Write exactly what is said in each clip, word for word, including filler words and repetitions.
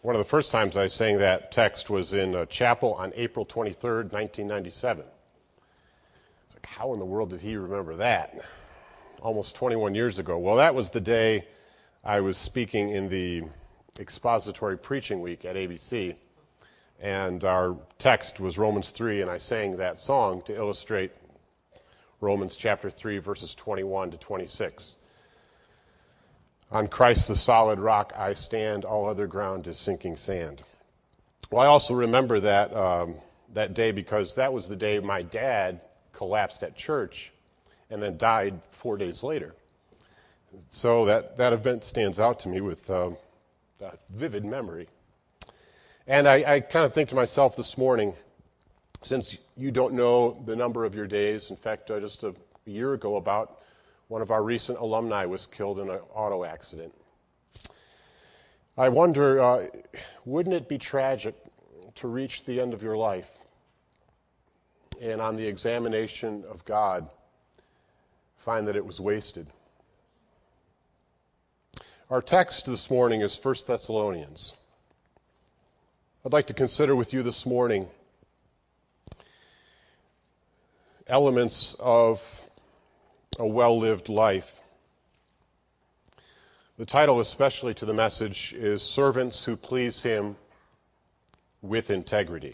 One of the first times I sang that text was in a chapel on April twenty-third, nineteen ninety-seven. It's like, how in the world did he remember that? Almost twenty-one years ago. Well, that was the day I was speaking in the expository preaching week at A B C, and our text was Romans three, and I sang that song to illustrate Romans chapter three, verses twenty-one to twenty-six. On Christ the solid rock I stand, all other ground is sinking sand. Well, I also remember that um, that day because that was the day my dad collapsed at church and then died four days later. So that, that event stands out to me with um, a vivid memory. And I, I kind of think to myself this morning, since you don't know the number of your days, in fact, uh, just a, a year ago about one of our recent alumni was killed in an auto accident. I wonder, uh, wouldn't it be tragic to reach the end of your life and on the examination of God find that it was wasted? Our text this morning is First Thessalonians. I'd like to consider with you this morning elements of a well-lived life. The title, especially to the message, is Servants Who Please Him with Integrity.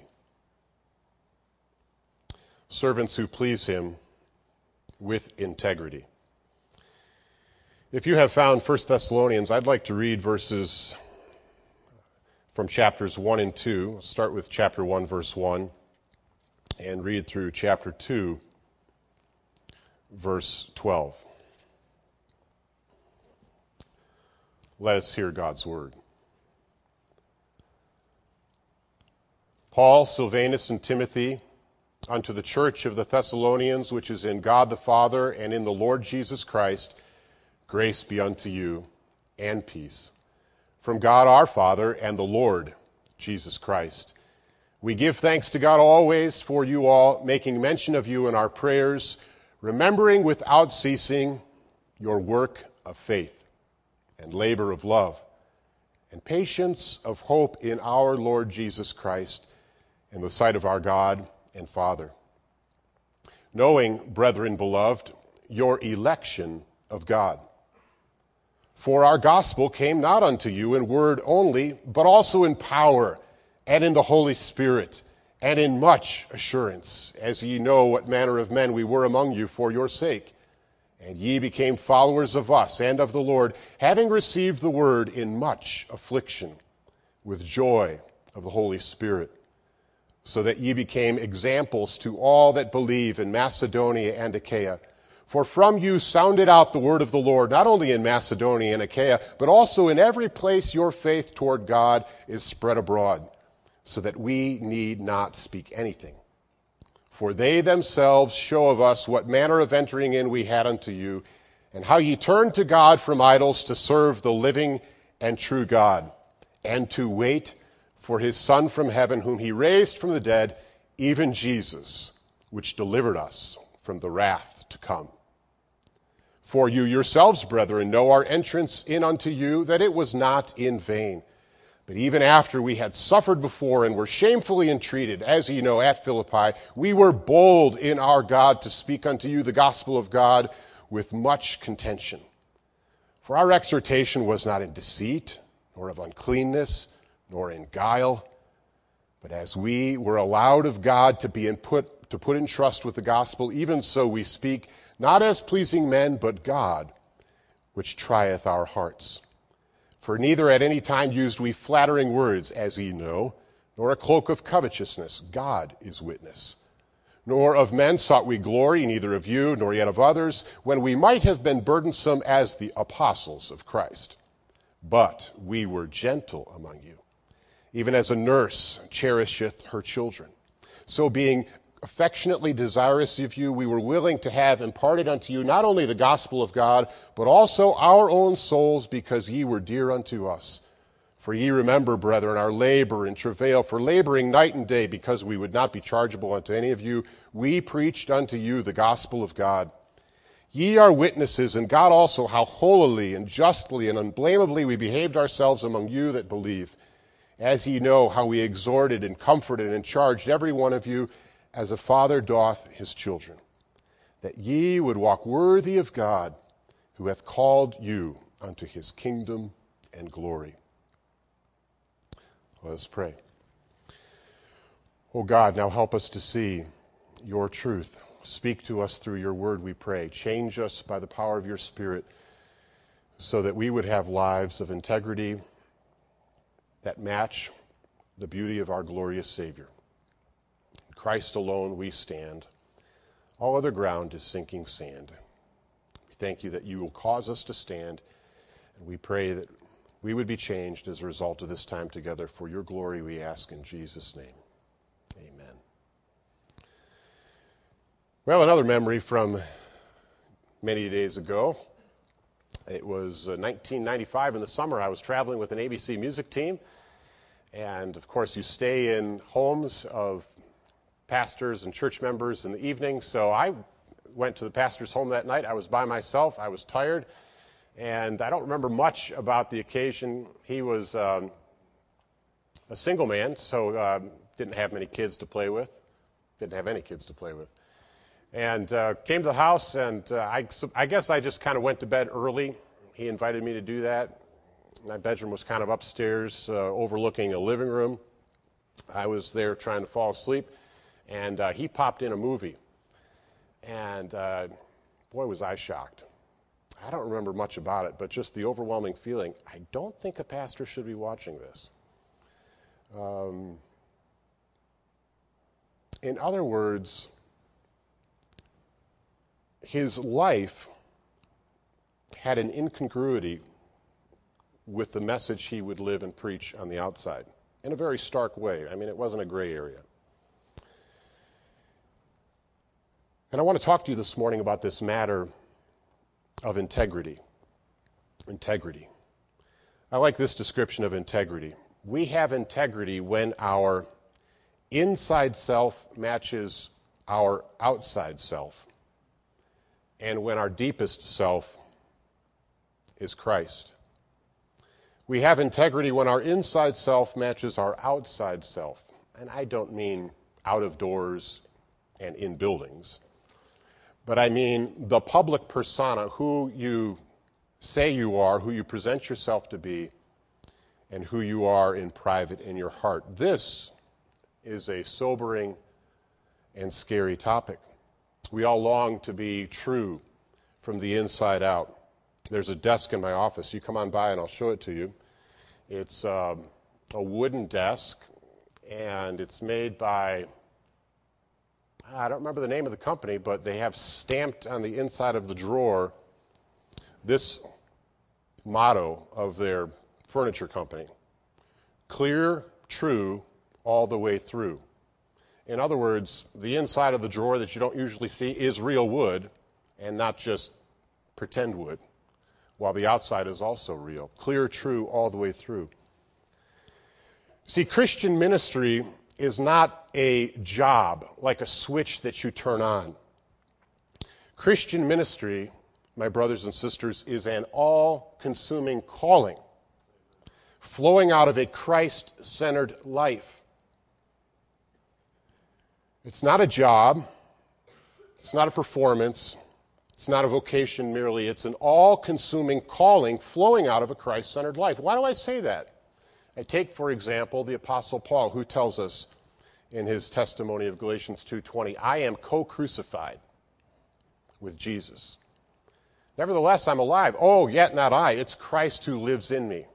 Servants who please Him with integrity. If you have found First Thessalonians, I'd like to read verses from chapters one and two. I'll start with chapter one, verse one, and read through chapter two, verse twelve. Let us hear God's word. Paul, Silvanus, and Timothy, unto the church of the Thessalonians, which is in God the Father and in the Lord Jesus Christ, grace be unto you and peace. From God our Father and the Lord Jesus Christ. We give thanks to God always for you all, making mention of you in our prayers, remembering without ceasing your work of faith and labor of love and patience of hope in our Lord Jesus Christ in the sight of our God and Father. Knowing, brethren beloved, your election of God. For our gospel came not unto you in word only, but also in power and in the Holy Spirit, and in much assurance, as ye know what manner of men we were among you for your sake. And ye became followers of us and of the Lord, having received the word in much affliction, with joy of the Holy Spirit, so that ye became examples to all that believe in Macedonia and Achaia. For from you sounded out the word of the Lord, not only in Macedonia and Achaia, but also in every place your faith toward God is spread abroad, so that we need not speak anything. For they themselves show of us what manner of entering in we had unto you, and how ye turned to God from idols to serve the living and true God, and to wait for his Son from heaven, whom he raised from the dead, even Jesus, which delivered us from the wrath to come. For you yourselves, brethren, know our entrance in unto you, that it was not in vain. But even after we had suffered before and were shamefully entreated, as ye know, at Philippi, we were bold in our God to speak unto you the gospel of God with much contention. For our exhortation was not in deceit, nor of uncleanness, nor in guile, but as we were allowed of God to be in put, to put in trust with the gospel, even so we speak, not as pleasing men, but God, which trieth our hearts. For neither at any time used we flattering words, as ye know, nor a cloak of covetousness, God is witness. Nor of men sought we glory, neither of you, nor yet of others, when we might have been burdensome as the apostles of Christ. But we were gentle among you, even as a nurse cherisheth her children. So being affectionately desirous of you, we were willing to have imparted unto you not only the gospel of God, but also our own souls, because ye were dear unto us. For ye remember, brethren, our labor and travail, for laboring night and day, because we would not be chargeable unto any of you, we preached unto you the gospel of God. Ye are witnesses, and God also, how holily and justly and unblameably we behaved ourselves among you that believe. as ye know how we exhorted and comforted and charged every one of you as a father doth his children, that ye would walk worthy of God, who hath called you unto his kingdom and glory. Let us pray. O God, now help us to see your truth. Speak to us through your word, we pray. Change us by the power of your Spirit so that we would have lives of integrity that match the beauty of our glorious Savior. In Christ alone we stand. All other ground is sinking sand. We thank you that you will cause us to stand, and we pray that we would be changed as a result of this time together. For your glory we ask in Jesus' name. Amen. Well, another memory from many days ago. It was uh, nineteen ninety-five in the summer. I was traveling with an A B C music team. And, of course, you stay in homes of pastors and church members in the evening. So I went to the pastor's home that night. I was by myself. I was tired. And I don't remember much about the occasion. He was um, a single man, so uh, didn't have many kids to play with. Didn't have any kids to play with. And uh, came to the house, and uh, I, I guess I just kind of went to bed early. He invited me to do that. My bedroom was kind of upstairs, uh, overlooking a living room. I was there trying to fall asleep, and uh, he popped in a movie. And uh, boy, was I shocked. I don't remember much about it, but just the overwhelming feeling, I don't think a pastor should be watching this. Um, in other words, his life had an incongruity with the message he would live and preach on the outside in a very stark way. I mean, it wasn't a gray area. And I want to talk to you this morning about this matter of integrity. Integrity. I like this description of integrity. We have integrity when our inside self matches our outside self, and when our deepest self is Christ. We have integrity when our inside self matches our outside self. And I don't mean out of doors and in buildings, but I mean the public persona, who you say you are, who you present yourself to be, and who you are in private in your heart. This is a sobering and scary topic. We all long to be true from the inside out. There's a desk in my office. You come on by and I'll show it to you. It's um, a wooden desk, and it's made by, I don't remember the name of the company, but they have stamped on the inside of the drawer this motto of their furniture company: clear, true, all the way through. In other words, the inside of the drawer that you don't usually see is real wood and not just pretend wood, while the outside is also real. Clear, true, all the way through. See, Christian ministry is not a job, like a switch that you turn on. Christian ministry, my brothers and sisters, is an all-consuming calling, flowing out of a Christ-centered life. It's not a job. It's not a performance. It's not a vocation merely. It's an all-consuming calling flowing out of a Christ-centered life. Why do I say that? I take, for example, the Apostle Paul, who tells us in his testimony of Galatians two twenty, I am co-crucified with Jesus. Nevertheless, I'm alive. Oh, yet not I. It's Christ who lives in me.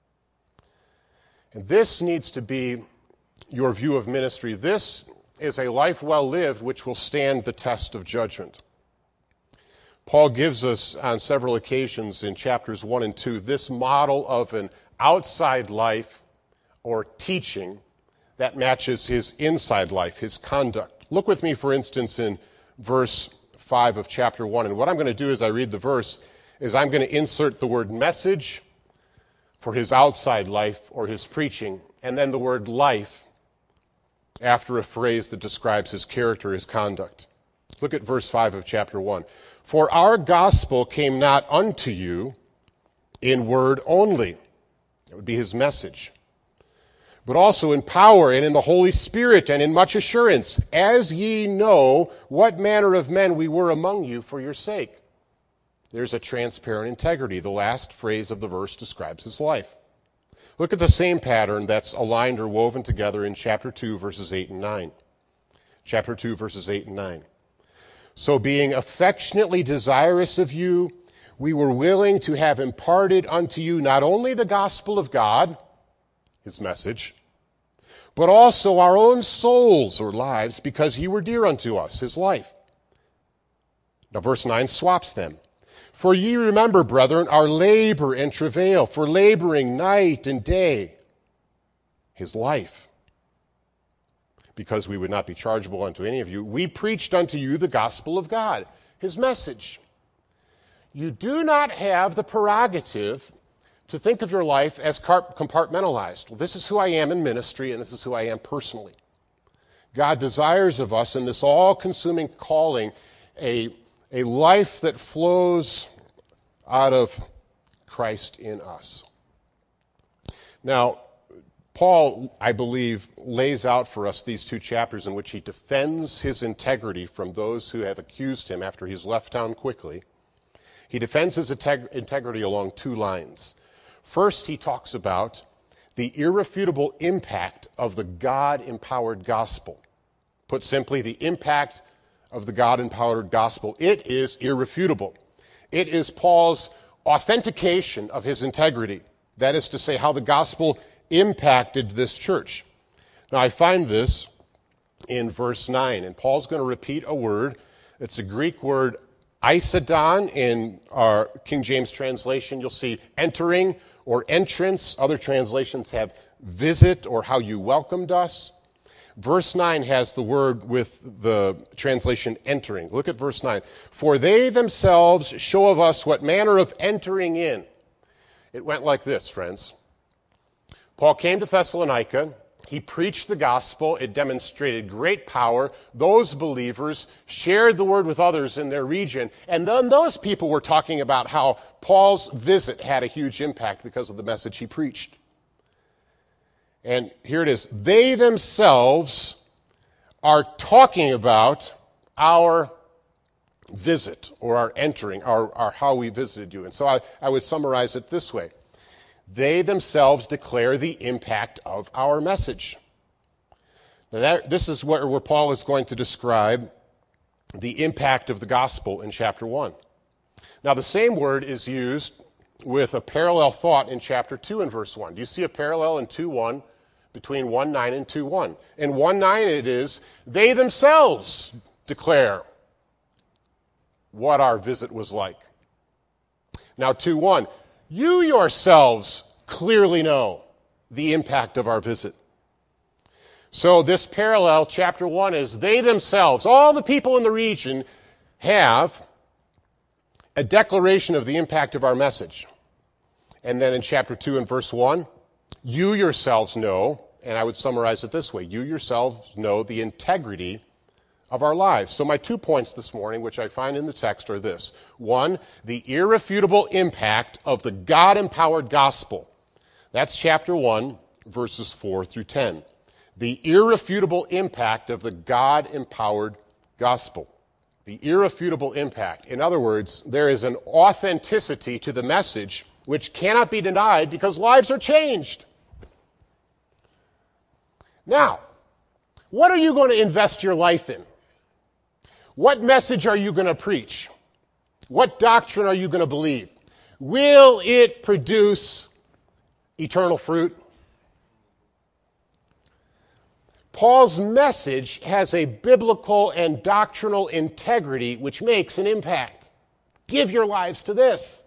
And this needs to be your view of ministry. This is a life well lived which will stand the test of judgment. Paul gives us on several occasions in chapters one and two this model of an outside life or teaching that matches his inside life, his conduct. Look with me, for instance, in verse five of chapter one. And what I'm going to do as I read the verse is I'm going to insert the word message for his outside life or his preaching, and then the word life after a phrase that describes his character, his conduct. Look at verse five of chapter one. For our gospel came not unto you in word only. That would be his message. but also in power and in the Holy Spirit and in much assurance, as ye know what manner of men we were among you for your sake. There's a transparent integrity. The last phrase of the verse describes his life. Look at the same pattern that's aligned or woven together in chapter two, verses eight and nine. Chapter two, verses eight and nine. So being affectionately desirous of you, we were willing to have imparted unto you not only the gospel of God, his message, but also our own souls or lives, because ye were dear unto us, his life. Now verse nine swaps them. For ye remember, brethren, our labor and travail, for laboring night and day, his life. Because we would not be chargeable unto any of you, we preached unto you the gospel of God, his message. You do not have the prerogative to think of your life as compartmentalized. Well, this is who I am in ministry, and this is who I am personally. God desires of us in this all-consuming calling a, a life that flows out of Christ in us. Now, Paul, I believe, lays out for us these two chapters in which he defends his integrity from those who have accused him after he's left town quickly. He defends his integ- integrity along two lines. First, he talks about the irrefutable impact of the God-empowered gospel. Put simply, the impact of the God-empowered gospel. It is irrefutable. It is Paul's authentication of his integrity. That is to say, how the gospel impacted this church. Now, I find this in verse nine, and Paul's going to repeat a word. It's a Greek word, isidon. In our King James translation, you'll see entering or entrance. Other translations have visit or how you welcomed us. Verse nine has the word with the translation entering. Look at verse nine. For they themselves show of us what manner of entering in. It went like this, friends. Paul came to Thessalonica. He preached the gospel. It demonstrated great power. Those believers shared the word with others in their region. And then those people were talking about how Paul's visit had a huge impact because of the message he preached. And here it is. They themselves are talking about our visit or our entering, our, our how we visited you. And so I, I would summarize it this way. They themselves declare the impact of our message. Now that, this is where, where Paul is going to describe the impact of the gospel in chapter one. Now the same word is used with a parallel thought in chapter two and verse one. Do you see a parallel in two one between one nine and two one? In one nine it is, they themselves declare what our visit was like. Now two one, you yourselves clearly know the impact of our visit. So this parallel, chapter one, is they themselves, all the people in the region, have a declaration of the impact of our message. And then in chapter two and verse one, you yourselves know, and I would summarize it this way, you yourselves know the integrity of our lives. So my two points this morning, which I find in the text, are this. One, the irrefutable impact of the God-empowered gospel. That's chapter one, verses four through ten. The irrefutable impact of the God-empowered gospel. The irrefutable impact. In other words, there is an authenticity to the message which cannot be denied because lives are changed. Now, what are you going to invest your life in? What message are you going to preach? What doctrine are you going to believe? Will it produce eternal fruit? Paul's message has a biblical and doctrinal integrity which makes an impact. Give your lives to this.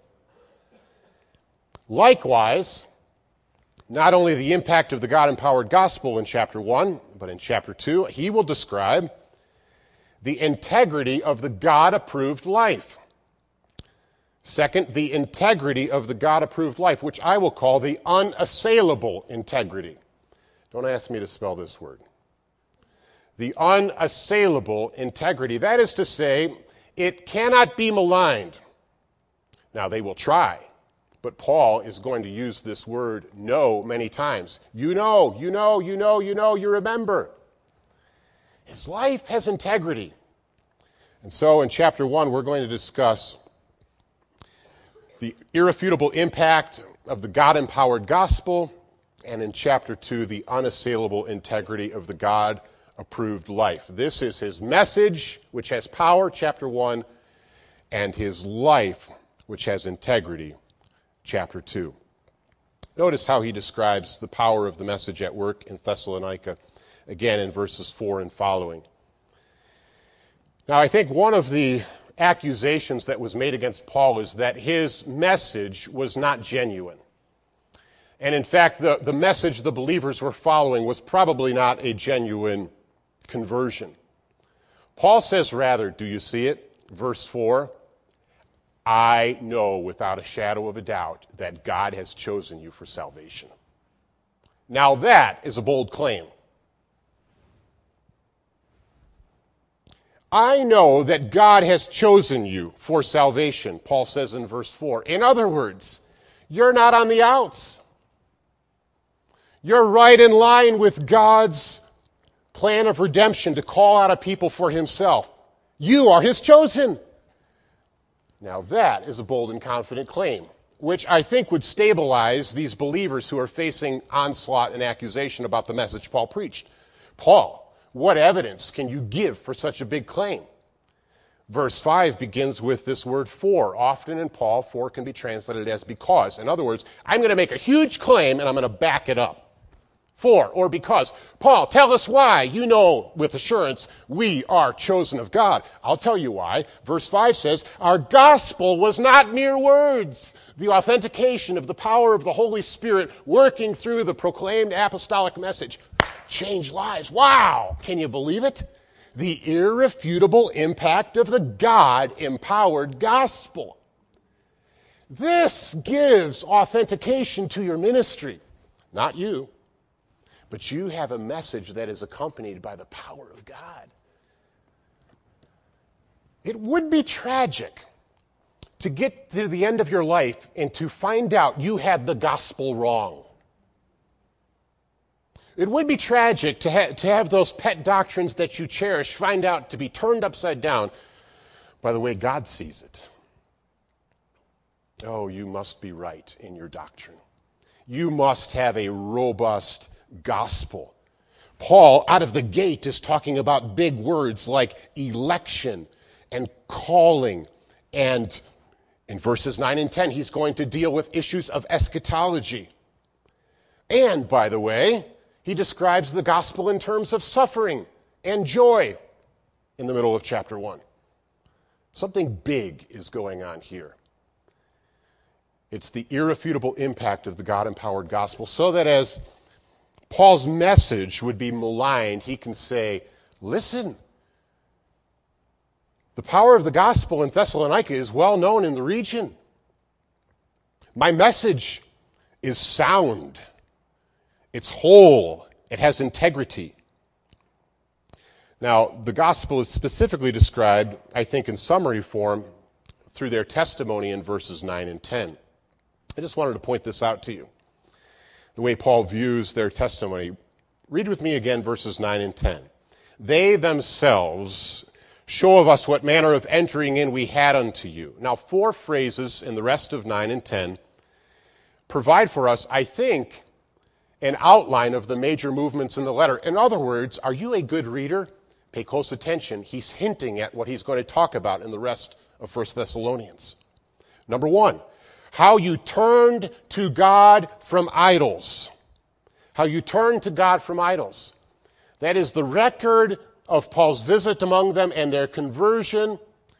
Likewise, not only the impact of the God-empowered gospel in chapter one, but in chapter two, he will describe the integrity of the God-approved life. Second, the integrity of the God-approved life, which I will call the unassailable integrity. Don't ask me to spell this word. The unassailable integrity. That is to say, it cannot be maligned. Now, they will try, But Paul is going to use this word know many times. You know, you know, you know, you know, you remember. His life has integrity. And so in chapter one, we're going to discuss the irrefutable impact of the God-empowered gospel, and in chapter two, the unassailable integrity of the God-approved life. This is his message, which has power, chapter one, and his life, which has integrity, chapter two. Notice how he describes the power of the message at work in Thessalonica, again in verses four and following. Now, I think one of the accusations that was made against Paul is that his message was not genuine. And in fact, the, the message the believers were following was probably not a genuine conversion. Paul says rather, do you see it? Verse four, I know without a shadow of a doubt that God has chosen you for salvation. Now that is a bold claim. I know that God has chosen you for salvation, Paul says in verse four. In other words, you're not on the outs. You're right in line with God's plan of redemption to call out a people for himself. You are his chosen. Now that is a bold and confident claim, which I think would stabilize these believers who are facing onslaught and accusation about the message Paul preached. Paul, what evidence can you give for such a big claim? Verse five begins with this word for. Often in Paul, for can be translated as because. In other words, I'm going to make a huge claim and I'm going to back it up. For or because. Paul, tell us why. You know with assurance we are chosen of God. I'll tell you why. Verse five says, our gospel was not mere words. The authentication of the power of the Holy Spirit working through the proclaimed apostolic message. Change lives. Wow! Can you believe it? The irrefutable impact of the God-empowered gospel. This gives authentication to your ministry. Not you, but you have a message that is accompanied by the power of God. It would be tragic to get to the end of your life and to find out you had the gospel wrong. It would be tragic to, ha- to have those pet doctrines that you cherish find out to be turned upside down by the way God sees it. Oh, you must be right in your doctrine. You must have a robust gospel. Paul, out of the gate, is talking about big words like election and calling. And in verses nine and ten, he's going to deal with issues of eschatology. And, by the way, he describes the gospel in terms of suffering and joy in the middle of chapter one. Something big is going on here. It's the irrefutable impact of the God-empowered gospel, so that as Paul's message would be maligned, he can say, listen, the power of the gospel in Thessalonica is well known in the region. My message is sound. It's whole. It has integrity. Now, the gospel is specifically described, I think, in summary form through their testimony in verses nine and ten. I just wanted to point this out to you, the way Paul views their testimony. Read with me again verses nine and ten. They themselves show of us what manner of entering in we had unto you. Now, four phrases in the rest of nine and ten provide for us, I think, an outline of the major movements in the letter. In other words, are you a good reader? Pay close attention. He's hinting at what he's going to talk about in the rest of First Thessalonians. Number one, how you turned to God from idols. How you turned to God from idols. That is the record of Paul's visit among them, and their conversion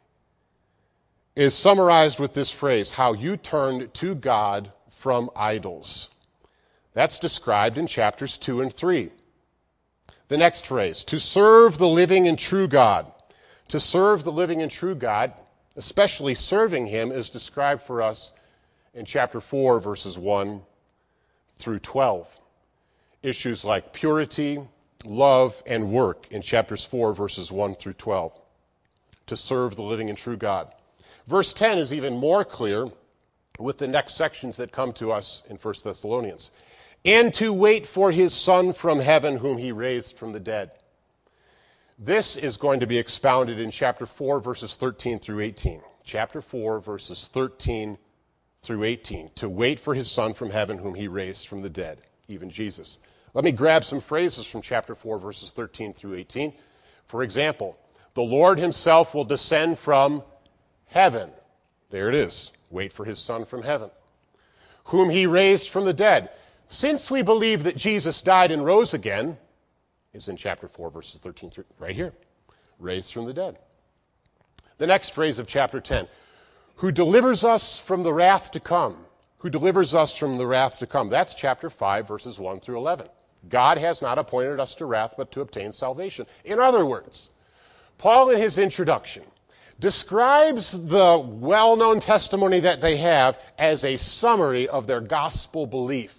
is summarized with this phrase, how you turned to God from idols. That's described in chapters two and three. The next phrase, to serve the living and true God. To serve the living and true God, especially serving him, is described for us in chapter four, verses one through twelve. Issues like purity, love, and work in chapters four, verses one through twelve. To serve the living and true God. Verse ten is even more clear with the next sections that come to us in First Thessalonians. And to wait for his Son from heaven, whom he raised from the dead. This is going to be expounded in chapter four, verses thirteen through eighteen. Chapter four, verses thirteen through eighteen. To wait for his Son from heaven, whom he raised from the dead, even Jesus. Let me grab some phrases from chapter four, verses thirteen through eighteen. For example, the Lord himself will descend from heaven. There it is. Wait for his Son from heaven. Whom he raised from the dead. Since we believe that Jesus died and rose again, is in chapter four, verses thirteen through, right here. Raised from the dead. The next phrase of chapter ten. Who delivers us from the wrath to come. Who delivers us from the wrath to come. That's chapter five, verses one through eleven. God has not appointed us to wrath, but to obtain salvation. In other words, Paul in his introduction describes the well-known testimony that they have as a summary of their gospel belief.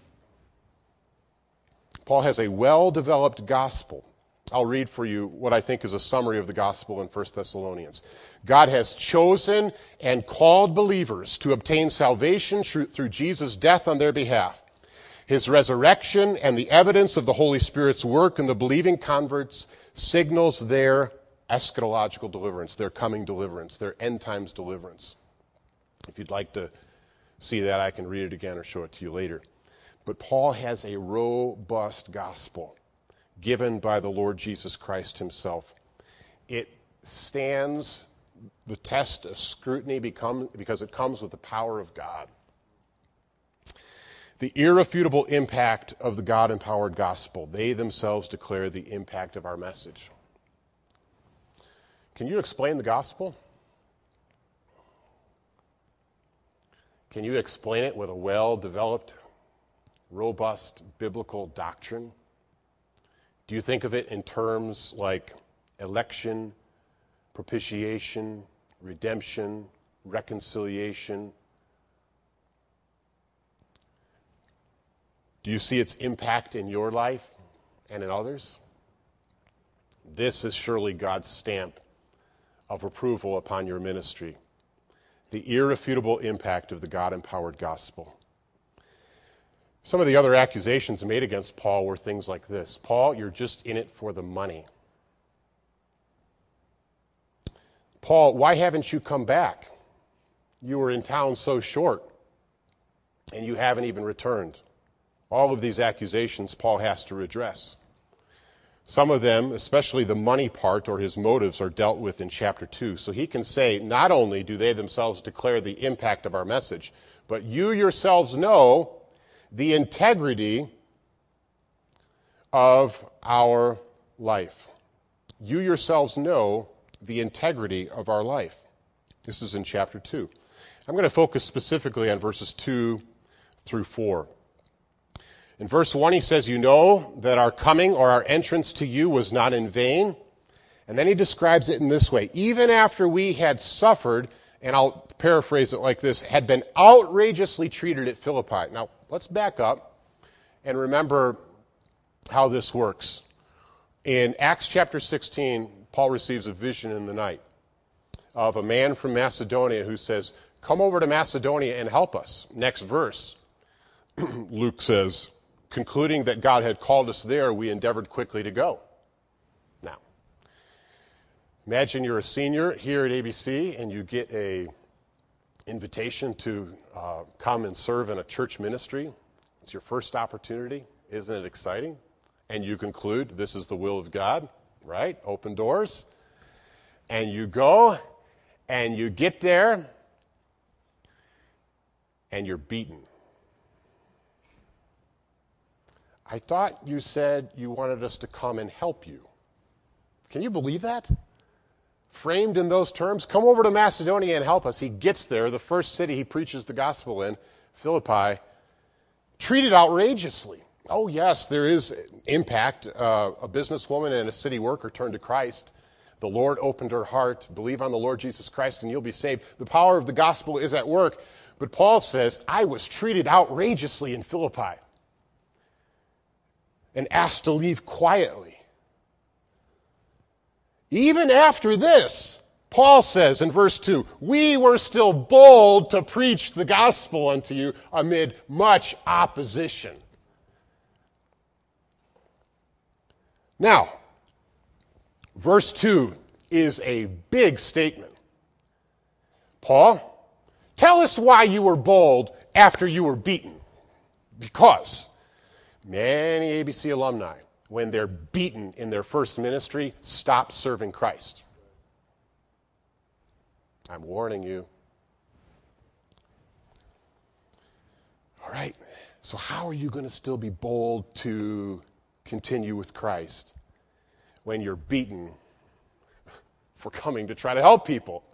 Paul has a well-developed gospel. I'll read for you what I think is a summary of the gospel in First Thessalonians. God has chosen and called believers to obtain salvation through Jesus' death on their behalf. His resurrection and the evidence of the Holy Spirit's work in the believing converts signals their eschatological deliverance, their coming deliverance, their end times deliverance. If you'd like to see that, I can read it again or show it to you later. But Paul has a robust gospel given by the Lord Jesus Christ himself. It stands the test of scrutiny become, because it comes with the power of God. The irrefutable impact of the God-empowered gospel. They themselves declare the impact of our message. Can you explain the gospel? Can you explain it with a well-developed, robust biblical doctrine? Do you think of it in terms like election, propitiation, redemption, reconciliation? Do you see its impact in your life and in others? This is surely God's stamp of approval upon your ministry. The irrefutable impact of the God-empowered gospel. Some of the other accusations made against Paul were things like this. Paul, you're just in it for the money. Paul, why haven't you come back? You were in town so short, and you haven't even returned. All of these accusations Paul has to redress. Some of them, especially the money part or his motives, are dealt with in chapter two. So he can say, not only do they themselves declare the impact of our message, but you yourselves know the integrity of our life. You yourselves know the integrity of our life. This is in chapter two. I'm going to focus specifically on verses two through four. In verse one, he says, you know that our coming or our entrance to you was not in vain. And then he describes it in this way. Even after we had suffered, and I'll paraphrase it like this, had been outrageously treated at Philippi. Now, let's back up and remember how this works. In Acts chapter sixteen, Paul receives a vision in the night of a man from Macedonia who says, come over to Macedonia and help us. Next verse, Luke says, concluding that God had called us there, we endeavored quickly to go. Now, imagine you're a senior here at A B C and you get a invitation to uh, come and serve in a church ministry. It's your first opportunity. Isn't it exciting? And you conclude this is the will of God, right? Open doors. And you go and you get there and you're beaten. I thought you said you wanted us to come and help you. Can you believe that? Framed in those terms, come over to Macedonia and help us. He gets there, the first city he preaches the gospel in, Philippi, treated outrageously. Oh yes, there is impact. Uh, a businesswoman and a city worker turned to Christ. The Lord opened her heart. Believe on the Lord Jesus Christ and you'll be saved. The power of the gospel is at work. But Paul says, I was treated outrageously in Philippi and asked to leave quietly. Even after this, Paul says in verse two, we were still bold to preach the gospel unto you amid much opposition. Now, verse two is a big statement. Paul, tell us why you were bold after you were beaten. Because many A B C alumni, when they're beaten in their first ministry, stop serving Christ. I'm warning you. All right, so how are you going to still be bold to continue with Christ when you're beaten for coming to try to help people?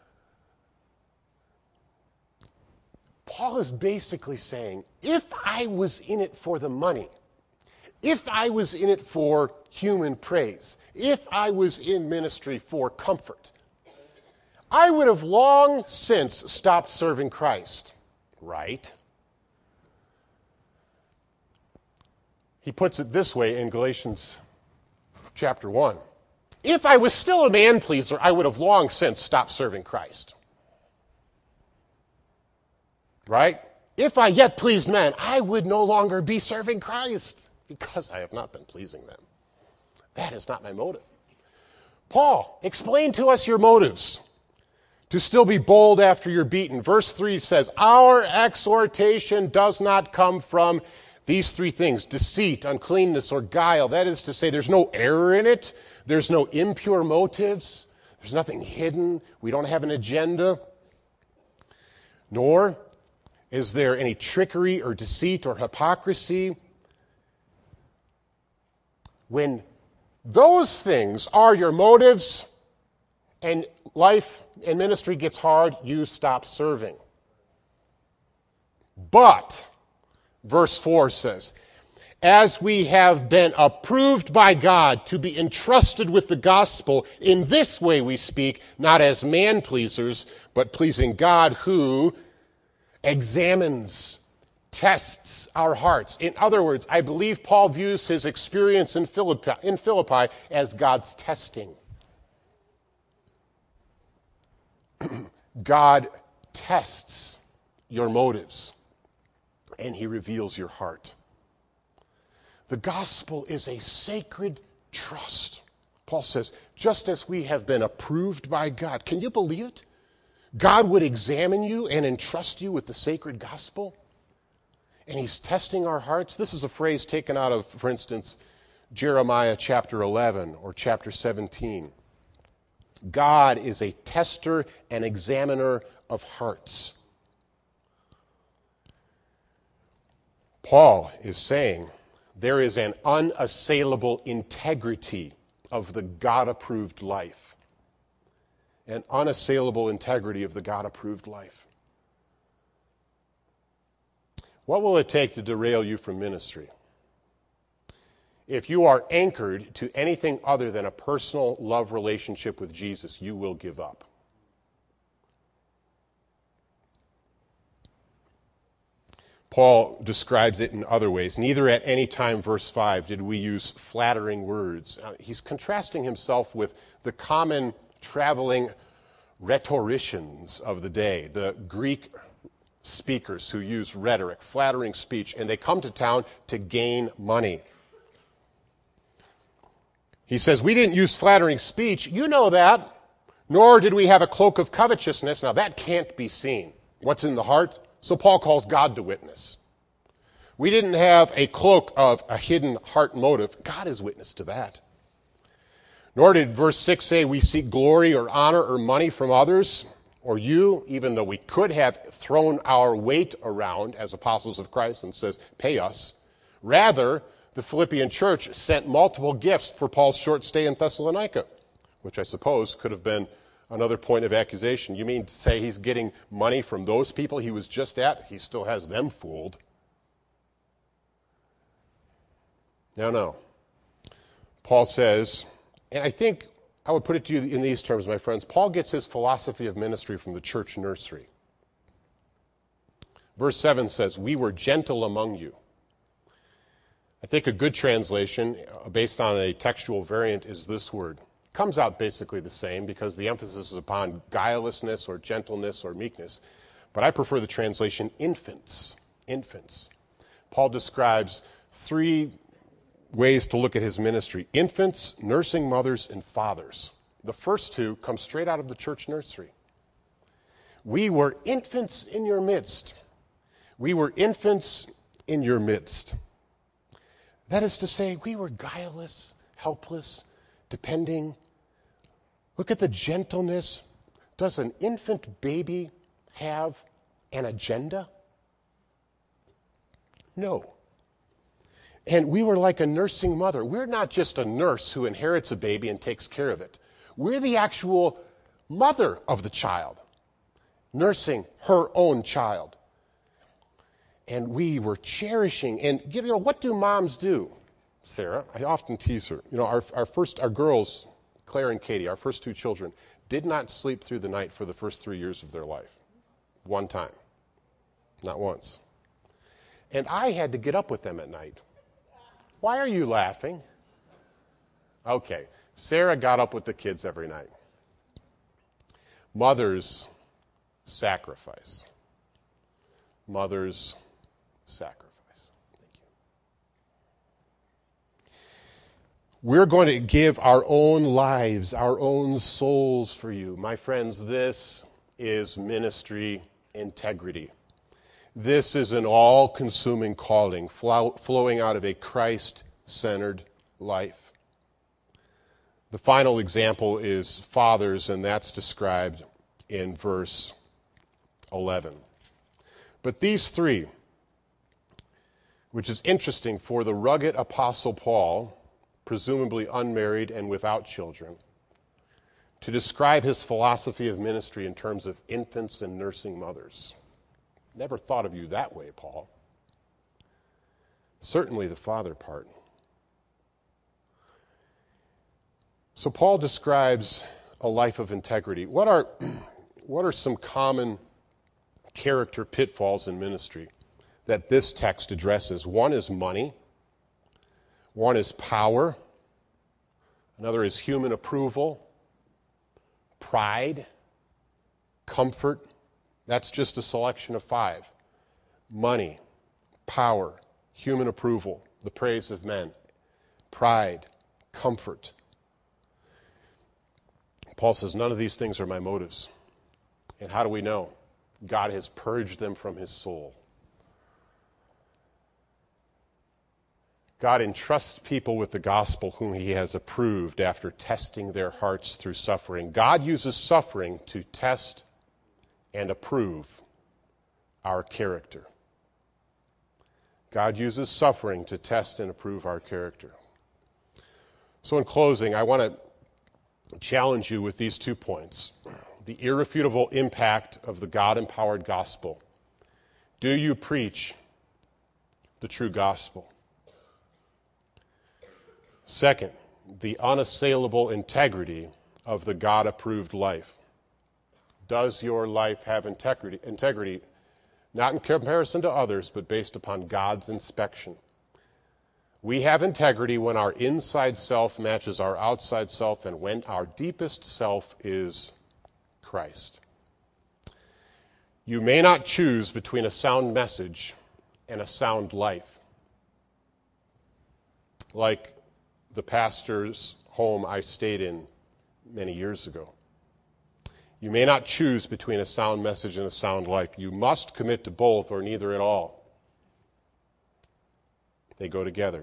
Paul is basically saying, if I was in it for the money, if I was in it for human praise, if I was in ministry for comfort, I would have long since stopped serving Christ, right? He puts it this way in Galatians chapter one. If I was still a man-pleaser, I would have long since stopped serving Christ. Right? If I yet pleased men, I would no longer be serving Christ because I have not been pleasing them. That is not my motive. Paul, explain to us your motives to still be bold after you're beaten. Verse three says, our exhortation does not come from these three things: deceit, uncleanness, or guile. That is to say, there's no error in it. There's no impure motives. There's nothing hidden. We don't have an agenda. Nor is there any trickery or deceit or hypocrisy. When those things are your motives and life and ministry gets hard, you stop serving. But, verse four says, as we have been approved by God to be entrusted with the gospel, in this way we speak, not as man-pleasers, but pleasing God, who examines, tests our hearts. In other words, I believe Paul views his experience in Philippi, in Philippi as God's testing. God tests your motives, and he reveals your heart. The gospel is a sacred trust. Paul says, just as we have been approved by God. Can you believe it? God would examine you and entrust you with the sacred gospel? And he's testing our hearts? This is a phrase taken out of, for instance, Jeremiah chapter eleven or chapter seventeen. God is a tester and examiner of hearts. Paul is saying there is an unassailable integrity of the God-approved life. An unassailable integrity of the God-approved life. What will it take to derail you from ministry? If you are anchored to anything other than a personal love relationship with Jesus, you will give up. Paul describes it in other ways. Neither at any time, verse five, did we use flattering words. Uh, he's contrasting himself with the common traveling rhetoricians of the day, the Greek speakers who use rhetoric, flattering speech, and they come to town to gain money. He says, we didn't use flattering speech. You know that. Nor did we have a cloak of covetousness. Now, that can't be seen. What's in the heart? So Paul calls God to witness. We didn't have a cloak of a hidden heart motive. God is witness to that. Nor did verse six say we seek glory or honor or money from others or you, even though we could have thrown our weight around as apostles of Christ and says, pay us. Rather, the Philippian church sent multiple gifts for Paul's short stay in Thessalonica, which I suppose could have been another point of accusation. You mean to say he's getting money from those people he was just at? He still has them fooled. No, no. Paul says, and I think I would put it to you in these terms, my friends. Paul gets his philosophy of ministry from the church nursery. Verse seven says, we were gentle among you. I think a good translation, based on a textual variant, is this word, comes out basically the same because the emphasis is upon guilelessness or gentleness or meekness. But I prefer the translation infants. Infants. Paul describes three ways to look at his ministry: infants, nursing mothers, and fathers. The first two come straight out of the church nursery. We were infants in your midst. We were infants in your midst. That is to say, we were guileless, helpless, depending. Look at the gentleness. Does an infant baby have an agenda? No. And we were like a nursing mother. We're not just a nurse who inherits a baby and takes care of it. We're the actual mother of the child, nursing her own child. And we were cherishing. And, you know, what do moms do, Sarah? I often tease her. You know, our, our first, our girls, Claire and Katie, our first two children, did not sleep through the night for the first three years of their life. One time. Not once. And I had to get up with them at night. Why are you laughing? Okay. Sarah got up with the kids every night. Mothers sacrifice. Mothers sacrifice. Thank you. We're going to give our own lives, our own souls for you. My friends, this is ministry integrity. This is an all-consuming calling flow, flowing out of a Christ-centered life. The final example is fathers, and that's described in verse eleven. But these three, which is interesting for the rugged Apostle Paul, presumably unmarried and without children, to describe his philosophy of ministry in terms of infants and nursing mothers. Never thought of you that way, Paul. Certainly the father part. So Paul describes a life of integrity. What are, what are some common character pitfalls in ministry that this text addresses? One is money. One is power. Another is human approval, pride, comfort. That's just a selection of five. Money, power, human approval, the praise of men, pride, comfort. Paul says, none of these things are my motives. And how do we know? God has purged them from his soul. God entrusts people with the gospel whom he has approved after testing their hearts through suffering. God uses suffering to test and approve our character. God uses suffering to test and approve our character. So in closing, I want to challenge you with these two points. The irrefutable impact of the God-empowered gospel. Do you preach the true gospel? Second, the unassailable integrity of the God-approved life. Does your life have integrity, integrity, not in comparison to others, but based upon God's inspection? We have integrity when our inside self matches our outside self and when our deepest self is Christ. You may not choose between a sound message and a sound life. Like the pastor's home I stayed in many years ago. You may not choose between a sound message and a sound life. You must commit to both or neither at all. They go together.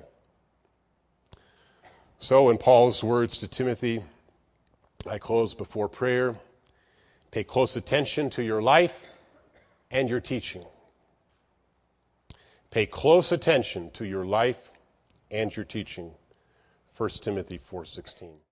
So in Paul's words to Timothy, I close before prayer. Pay close attention to your life and your teaching. Pay close attention to your life and your teaching. First Timothy four sixteen.